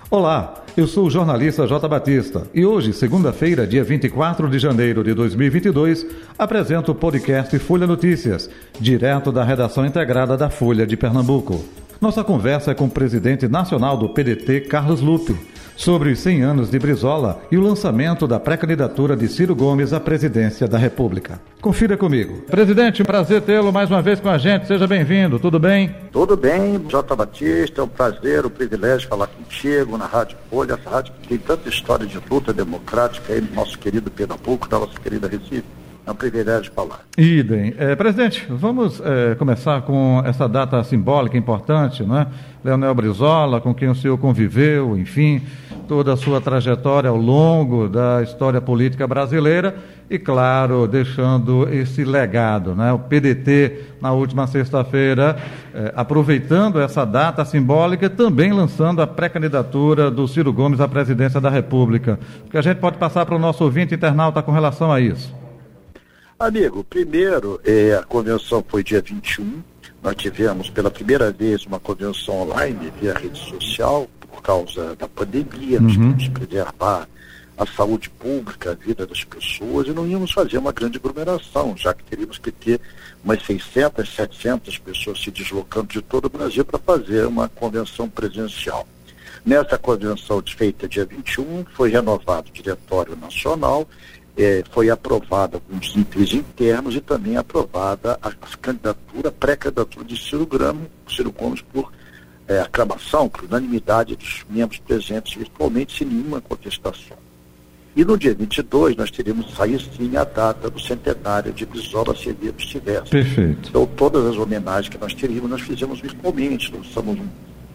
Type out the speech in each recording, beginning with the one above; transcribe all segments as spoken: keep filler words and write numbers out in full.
Olá, eu sou o jornalista J. Batista e hoje, segunda-feira, dia vinte e quatro de janeiro de dois mil e vinte e dois, apresento o podcast Folha Notícias, direto da redação integrada da Folha de Pernambuco. Nossa conversa é com o presidente nacional do P D T, Carlos Lupe, sobre os cem anos de Brizola e o lançamento da pré-candidatura de Ciro Gomes à presidência da República. Confira comigo. Presidente, um prazer tê-lo mais uma vez com a gente. Seja bem-vindo. Tudo bem? Tudo bem, J. Batista. É um prazer, um privilégio falar contigo na Rádio Folha, essa rádio que tem tanta história de luta democrática aí no nosso querido Pernambuco, da nossa querida Recife. É um privilégio falar. Idem. É, presidente, vamos é, começar com essa data simbólica importante, não é? Leonel Brizola, com quem o senhor conviveu, enfim, toda a sua trajetória ao longo da história política brasileira e, claro, deixando esse legado, né? O P D T, na última sexta-feira, é, aproveitando essa data simbólica, também lançando a pré-candidatura do Ciro Gomes à presidência da República. O que a gente pode passar para o nosso ouvinte internauta com relação a isso? Amigo, primeiro, eh, a convenção foi dia vinte e um, nós tivemos pela primeira vez uma convenção online via rede social, por causa da pandemia, nós uhum. tínhamos que preservar a saúde pública, a vida das pessoas, e não íamos fazer uma grande aglomeração, já que teríamos que ter umas seiscentas, setecentas pessoas se deslocando de todo o Brasil para fazer uma convenção presencial. Nessa convenção feita dia vinte e um, foi renovado o Diretório Nacional, É, foi aprovada alguns níveis internos e também aprovada a, a candidatura, a pré-candidatura de Ciro Gomes, Ciro Gomes por é, aclamação, por unanimidade dos membros presentes virtualmente, sem nenhuma contestação. E no dia vinte e dois nós teríamos sair sim a data do centenário de Brizola, se ele estivesse. Perfeito. Então todas as homenagens que nós teríamos, nós fizemos virtualmente, lançamos um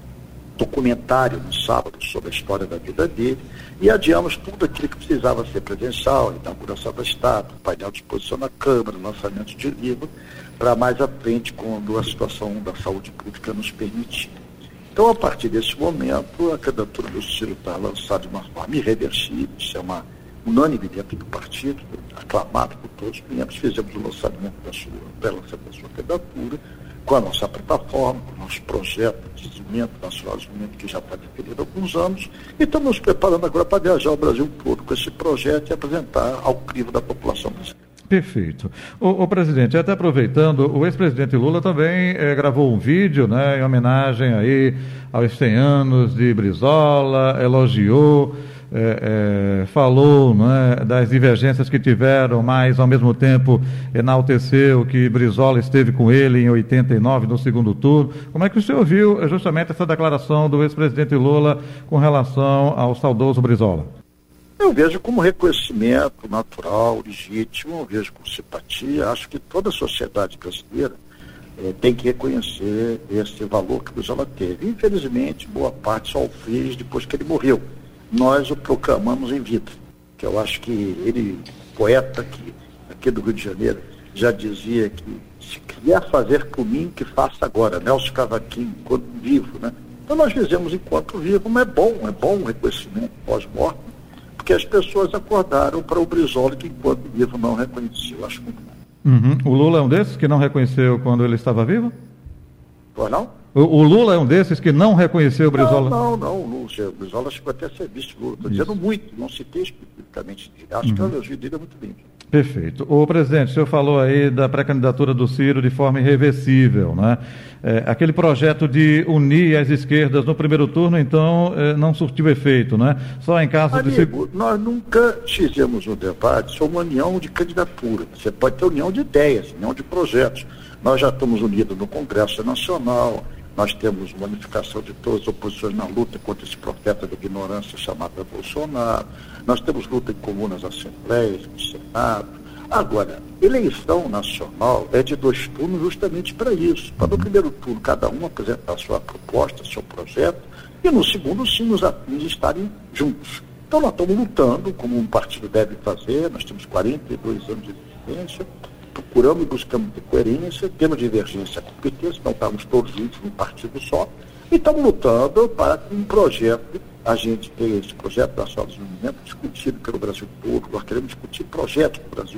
documentário no sábado sobre a história da vida dele e adiamos tudo aquilo que precisava ser presencial, a inauguração da estátua, painel de exposição na Câmara, lançamento de livro, para mais à frente quando a situação da saúde pública nos permitir. Então, a partir desse momento, a candidatura do Ciro está lançada de uma forma irreversível, isso é uma unânime dentro do partido, aclamado por todos os membros, fizemos o lançamento da sua, pré-lançamento da sua candidatura, com a nossa plataforma, com o nosso projeto de desenvolvimento nacional, desenvolvimento que já está definido há alguns anos, e estamos nos preparando agora para viajar ao Brasil todo com esse projeto e apresentar ao crivo da população brasileira. Perfeito. O, o presidente, até aproveitando, o ex-presidente Lula também eh, gravou um vídeo, né, em homenagem aí aos cem anos de Brizola, elogiou, É, é, falou, né, das divergências que tiveram, mas ao mesmo tempo enalteceu que Brizola esteve com ele em oitenta e nove no segundo turno. Como é que o senhor viu justamente essa declaração do ex-presidente Lula com relação ao saudoso Brizola? Eu vejo como reconhecimento natural, legítimo, eu vejo com simpatia. Acho que toda a sociedade brasileira é, tem que reconhecer esse valor que o Brizola teve. Infelizmente, boa parte só o fez depois que ele morreu. Nós o proclamamos em vida, que eu acho que ele, poeta que, aqui do Rio de Janeiro, já dizia que se quiser fazer por mim, que faça agora, Nelson Cavaquinho, enquanto vivo, né? Então nós fizemos enquanto vivo, mas é bom, é bom o reconhecimento pós-morte, porque as pessoas acordaram para o Brizola que enquanto vivo não reconheceu, eu acho muito bom. Uhum. O Lula é um desses que não reconheceu quando ele estava vivo? Pois não? O, o Lula é um desses que não reconheceu o Brizola? Não, não, não. O Brizola chegou até a ser vice-Lula. Estou dizendo muito, não citei especificamente dele. Acho uhum. que o elogio dele é muito bem. Perfeito. O presidente, o senhor falou aí da pré-candidatura do Ciro de forma irreversível, né? É, aquele projeto de unir as esquerdas no primeiro turno, então, é, não surtiu efeito, né? Só em caso Amigo, de... nós nunca fizemos um debate sobre uma união de candidatura. Você pode ter união de ideias, união de projetos. Nós já estamos unidos no Congresso Nacional, nós temos uma unificação de todas as oposições na luta contra esse profeta da ignorância chamado Bolsonaro. Nós temos luta em comum nas assembleias, no Senado. Agora, eleição nacional é de dois turnos justamente para isso. Para no primeiro turno cada um apresentar a sua proposta, seu projeto, e no segundo sim os afins estarem juntos. Então nós estamos lutando, como um partido deve fazer, nós temos quarenta e dois anos de existência, procuramos e buscamos ter coerência, temos divergência com o P T, senão estamos todos juntos num partido só, e estamos lutando para que um projeto, a gente ter esse projeto nacional de desenvolvimento discutido pelo Brasil todo, nós queremos discutir projetos para o Brasil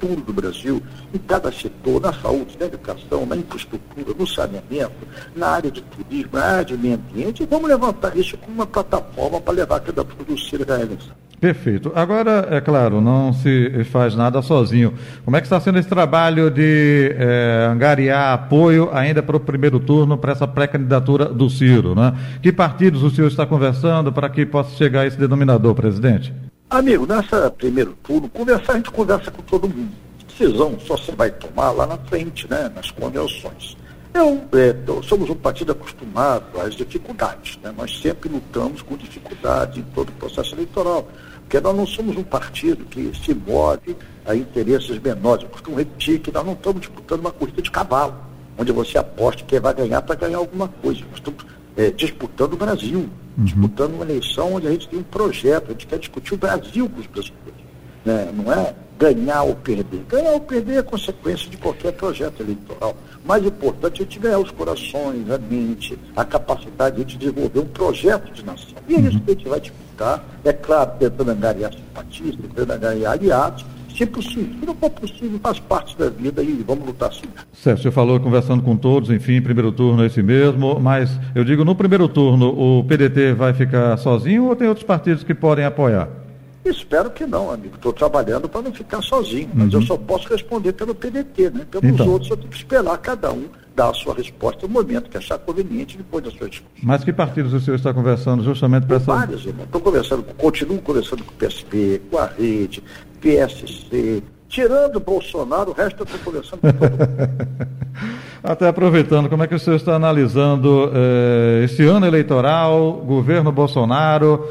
futuro do Brasil em cada setor, na saúde, na educação, na infraestrutura, no saneamento, na área de turismo, na área de meio ambiente, e vamos levantar isso como uma plataforma para levar a candidatura do Ciro à reeleição. Perfeito. Agora, é claro, não se faz nada sozinho. Como é que está sendo esse trabalho de é, angariar apoio ainda para o primeiro turno, para essa pré-candidatura do Ciro, né? Que partidos o senhor está conversando para que possa chegar a esse denominador, presidente? Amigo, nessa primeiro turno, conversar, a gente conversa com todo mundo. Decisão só se vai tomar lá na frente, né, nas convenções. Eu, é, somos um partido acostumado às dificuldades, né? Nós sempre lutamos com dificuldades em todo o processo eleitoral, porque nós não somos um partido que se move a interesses menores. Eu costumo repetir que nós não estamos disputando uma corrida de cavalo, onde você aposta quem vai ganhar para ganhar alguma coisa. Nós estamos é, disputando o Brasil, uhum. disputando uma eleição onde a gente tem um projeto, a gente quer discutir o Brasil com os brasileiros, né? Não é ganhar ou perder. Ganhar ou perder é consequência de qualquer projeto eleitoral. O mais importante é a gente ganhar os corações, a mente, a capacidade de desenvolver um projeto de nação. E é isso que a gente vai disputar, é claro, tentando angariar simpatistas, tentando angariar aliados, se possível. Se não for possível, faz parte da vida e vamos lutar assim. Certo, você falou conversando com todos, enfim, primeiro turno é esse mesmo, mas eu digo, no primeiro turno, o P D T vai ficar sozinho ou tem outros partidos que podem apoiar? Espero que não, amigo. Estou trabalhando para não ficar sozinho, mas uhum. eu só posso responder pelo P D T, né? Pelos então. outros eu tenho que esperar cada um dar a sua resposta no momento que achar conveniente depois da sua discussão. Mas que partidos o senhor está conversando justamente para essa... Vários, irmão. Estou conversando, continuo conversando com o P S B, com a Rede, P S C, tirando o Bolsonaro, o resto eu estou conversando com todo mundo. Até aproveitando, como é que o senhor está analisando eh, esse ano eleitoral, governo Bolsonaro,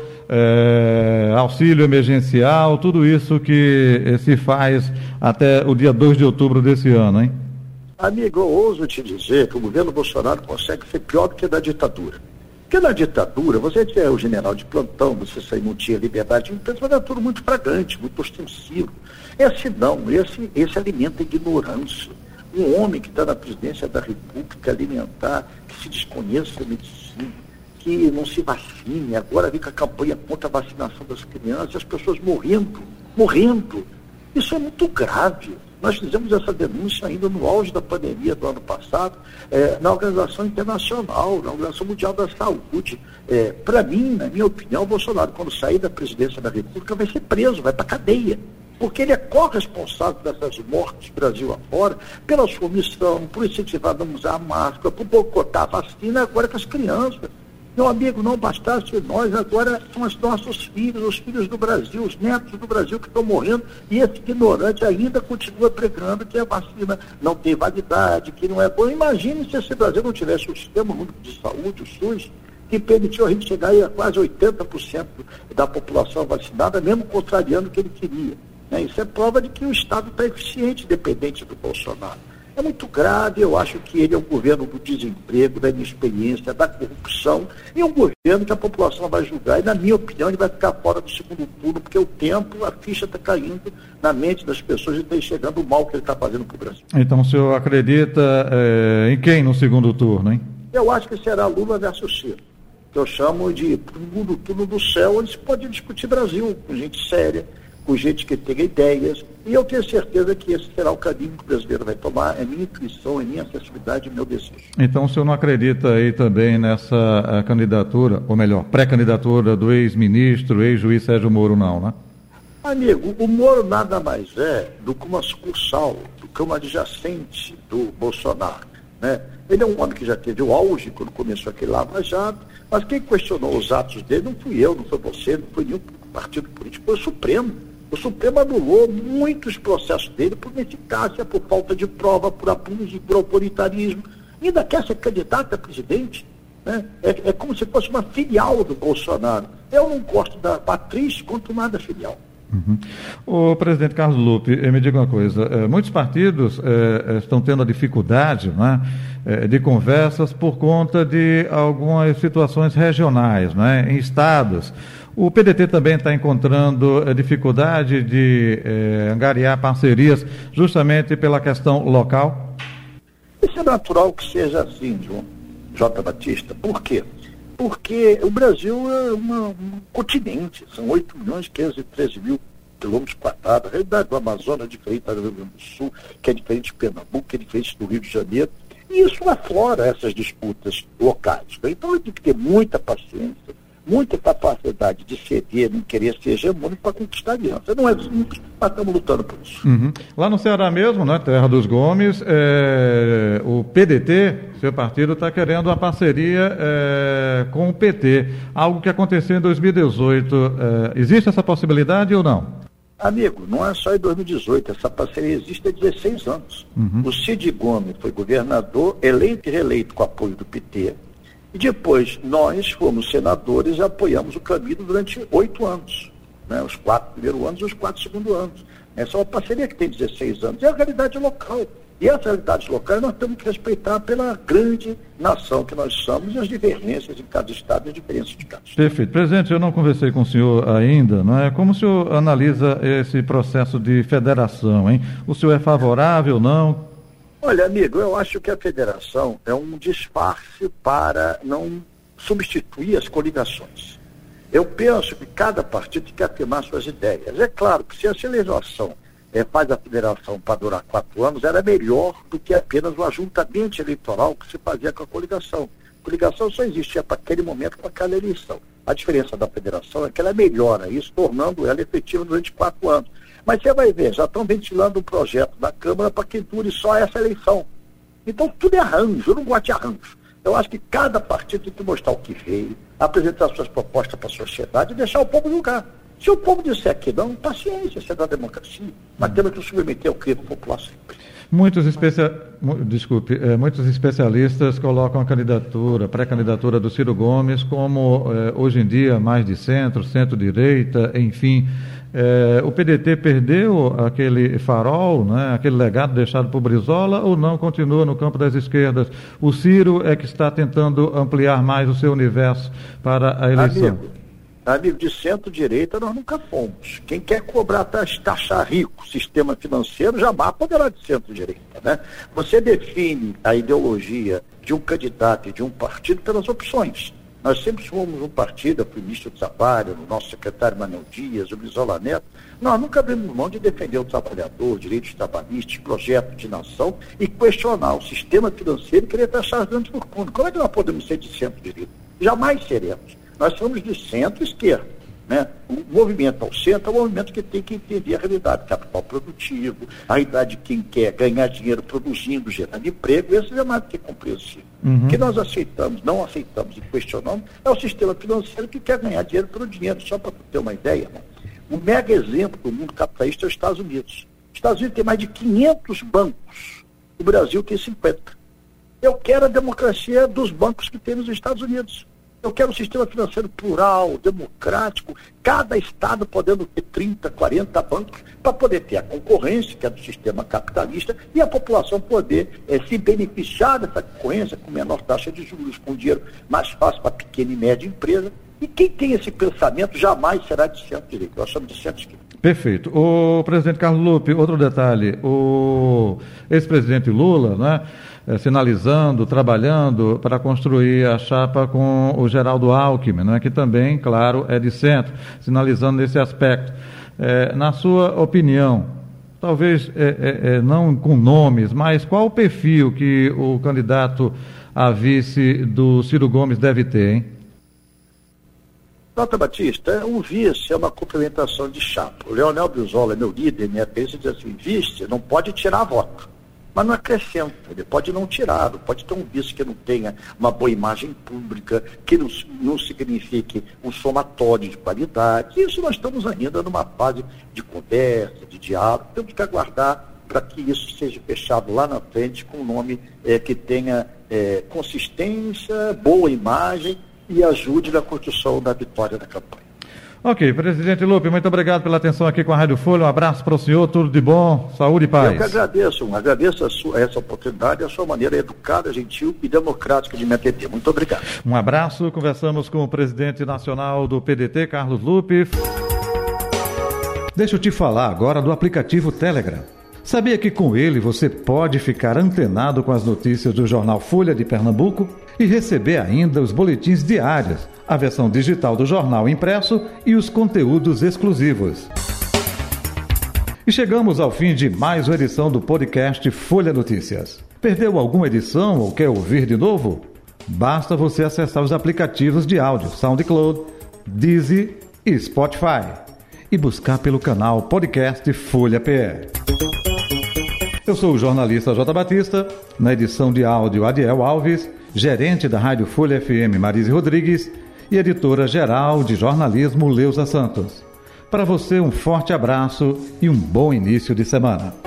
eh, auxílio emergencial, tudo isso que eh, se faz até o dia dois de outubro desse ano, hein? Amigo, eu ouso te dizer que o governo Bolsonaro consegue ser pior do que da ditadura. Porque na ditadura, você tinha o general de plantão, você não tinha liberdade de imprensa, mas era tudo muito fragante, muito ostensivo. Esse não, esse, esse alimenta a ignorância. Um homem que está na presidência da República alimentar, que se desconheça a medicina, que não se vacine, agora vem com a campanha contra a vacinação das crianças, as pessoas morrendo, morrendo. Isso é muito grave. Nós fizemos essa denúncia ainda no auge da pandemia do ano passado, é, na Organização Internacional, na Organização Mundial da Saúde. É, Para mim, na minha opinião, o Bolsonaro, quando sair da presidência da República, vai ser preso, vai para a cadeia. Porque ele é corresponsável dessas mortes Brasil afora, pela sua omissão, por incentivar a não usar máscara, por boicotar a vacina agora com as crianças. Meu amigo, não bastasse nós, agora são os nossos filhos, os filhos do Brasil, os netos do Brasil que estão morrendo, e esse ignorante ainda continua pregando que a vacina não tem validade, que não é bom. Imagine se esse Brasil não tivesse o Sistema Único de Saúde, o SUS, que permitiu a gente chegar aí a quase oitenta por cento da população vacinada, mesmo contrariando o que ele queria. Isso é prova de que o Estado está eficiente, dependente do Bolsonaro. É muito grave, eu acho que ele é um governo do desemprego, da inexperiência, da corrupção, e um governo que a população vai julgar, e na minha opinião ele vai ficar fora do segundo turno, porque o tempo, a ficha está caindo na mente das pessoas e está enxergando o mal que ele está fazendo para o Brasil. Então o senhor acredita é, em quem no segundo turno, hein? Eu acho que será Lula versus Ciro, que eu chamo de segundo turno do céu, onde se pode discutir Brasil com gente séria, com gente que tenha ideias, e eu tenho certeza que esse será o caminho que o brasileiro vai tomar, é minha intuição, é minha acessibilidade, é meu desejo. Então o senhor não acredita aí também nessa uh, candidatura, ou melhor, pré-candidatura do ex-ministro, ex-juiz Sérgio Moro, não, né? Amigo, o Moro nada mais é do que uma sucursal, do que uma adjacente do Bolsonaro, né? Ele é um homem que já teve o auge quando começou aquele Lava Jato, mas quem questionou os atos dele não fui eu, não foi você, não foi nenhum partido político, foi o Supremo. O Supremo anulou muitos processos dele por ineficácia, por falta de prova, por abuso, por autoritarismo. E ainda quer ser candidato a presidente, né? É, é como se fosse uma filial do Bolsonaro. Eu não gosto da matriz, quanto mais da filial. Uhum. O presidente Carlos Lupe, me diga uma coisa, eh, muitos partidos eh, estão tendo a dificuldade, né, eh, de conversas por conta de algumas situações regionais, né, em estados. O P D T também está encontrando eh, dificuldade de eh, angariar parcerias justamente pela questão local? Isso é natural que seja assim, João J. Batista. Por quê? Porque o Brasil é uma, um continente, são oito milhões e quinhentos e treze mil quilômetros quadrados. A realidade do Amazonas é diferente do Rio Grande do Sul, que é diferente de Pernambuco, que é diferente do Rio de Janeiro. E isso aflora essas disputas locais. Então, tem que ter muita paciência, muita capacidade de ceder, não querer ser hegemônico para conquistar a aliança. Não é simples, mas estamos lutando por isso. Uhum. Lá no Ceará mesmo, né, Terra dos Gomes, é, o P D T, seu partido, está querendo uma parceria é, com o P T, algo que aconteceu em dois mil e dezoito. É, existe essa possibilidade ou não? Amigo, não é só em dois mil e dezoito, essa parceria existe há dezesseis anos. Uhum. O Cid Gomes foi governador, eleito e reeleito com apoio do P T. E depois nós fomos senadores e apoiamos o Camilo durante oito anos. Né? Os quatro primeiros anos e os quatro segundos anos. Essa é uma parceria que tem dezesseis anos. É a realidade local. E essa realidade local nós temos que respeitar pela grande nação que nós somos e as divergências em cada estado e as diferenças de cada estado. Perfeito. Presidente, eu não conversei com o senhor ainda, não é? Como o senhor analisa esse processo de federação, hein? O senhor é favorável ou não? Olha, amigo, eu acho que a federação é um disfarce para não substituir as coligações. Eu penso que cada partido tem que afirmar suas ideias. É claro que se a legislação é, faz a federação para durar quatro anos, era melhor do que apenas o ajuntamento eleitoral que se fazia com a coligação. A coligação só existia para aquele momento, para aquela eleição. A diferença da federação é que ela melhora isso, tornando ela efetiva durante quatro anos. Mas você vai ver, já estão ventilando um projeto da Câmara para que dure só essa eleição. Então tudo é arranjo, eu não gosto de arranjo. Eu acho que cada partido tem que mostrar o que veio, apresentar suas propostas para a sociedade e deixar o povo julgar. Se o povo disser que não, paciência, isso é da democracia. Mas temos que submeter ao crivo popular sempre. Muitos, especia... Desculpe, é, muitos especialistas colocam a candidatura, pré-candidatura do Ciro Gomes como, é, hoje em dia, mais de centro, centro-direita, enfim. É, o P D T perdeu aquele farol, né, aquele legado deixado por Brizola, ou não continua no campo das esquerdas? O Ciro é que está tentando ampliar mais o seu universo para a eleição. Amigo, amigo de centro-direita nós nunca fomos. Quem quer cobrar taxa rico, sistema financeiro, jamais poderá de centro-direita, né? Você define a ideologia de um candidato e de um partido pelas opções. Nós sempre fomos um partido, eu fui ministro do Trabalho, o nosso secretário Manuel Dias, o Brizola Neto. Nós nunca abrimos mão de defender o trabalhador, direitos trabalhistas, projeto de nação e questionar o sistema financeiro e querer taxar as grandes fortunas. Como é que nós podemos ser de centro-direita? Jamais seremos. Nós somos de centro-esquerda. Né? O movimento ao centro é um movimento que tem que entender a realidade, capital produtivo, a realidade de quem quer ganhar dinheiro produzindo, gerando emprego, esse é mais do que compreensível. Uhum. O que nós aceitamos, não aceitamos e questionamos é o sistema financeiro que quer ganhar dinheiro pelo dinheiro. Só para ter uma ideia, né? O mega exemplo do mundo capitalista é os Estados Unidos. Os Estados Unidos tem mais de quinhentos bancos, o Brasil tem cinquenta. Eu quero a democracia dos bancos que tem nos Estados Unidos. Eu quero um sistema financeiro plural, democrático, cada estado podendo ter trinta, quarenta bancos para poder ter a concorrência, que é do sistema capitalista, e a população poder é, se beneficiar dessa concorrência com menor taxa de juros, com dinheiro mais fácil para pequena e média empresa. E quem tem esse pensamento jamais será de centro-direita, nós somos de centro-esquerda. Perfeito. O presidente Carlos Lupe, outro detalhe, o ex-presidente Lula, né, é, sinalizando, trabalhando para construir a chapa com o Geraldo Alckmin, né, que também, claro, é de centro, sinalizando nesse aspecto. É, na sua opinião, talvez é, é, é, não com nomes, mas qual o perfil que o candidato a vice do Ciro Gomes deve ter, hein? Nota Batista, o vice é uma complementação de chapa. O Leonel Brizola é meu líder, minha peça diz assim, vice não pode tirar voto, mas não acrescenta, ele pode não tirar, pode ter um vice que não tenha uma boa imagem pública, que não, não signifique um somatório de qualidade. Isso nós estamos ainda numa fase de conversa, de diálogo, temos que aguardar para que isso seja fechado lá na frente com um nome é, que tenha é, consistência, boa imagem, e ajude na construção da vitória da campanha. Ok, presidente Lupe, muito obrigado pela atenção aqui com a Rádio Folha, um abraço para o senhor, tudo de bom, saúde e paz. Eu que agradeço, agradeço a sua, essa oportunidade, a sua maneira educada, gentil e democrática de me atender. Muito obrigado. Um abraço, conversamos com o presidente nacional do P D T, Carlos Lupe. Deixa eu te falar agora do aplicativo Telegram. Sabia que com ele você pode ficar antenado com as notícias do jornal Folha de Pernambuco e receber ainda os boletins diários, a versão digital do jornal impresso e os conteúdos exclusivos. E chegamos ao fim de mais uma edição do podcast Folha Notícias. Perdeu alguma edição ou quer ouvir de novo? Basta você acessar os aplicativos de áudio SoundCloud, Deezer e Spotify e buscar pelo canal Podcast Folha P E. Eu sou o jornalista J. Batista, na edição de áudio Adiel Alves, gerente da Rádio Folha F M Marise Rodrigues e editora-geral de jornalismo Leusa Santos. Para você um forte abraço e um bom início de semana.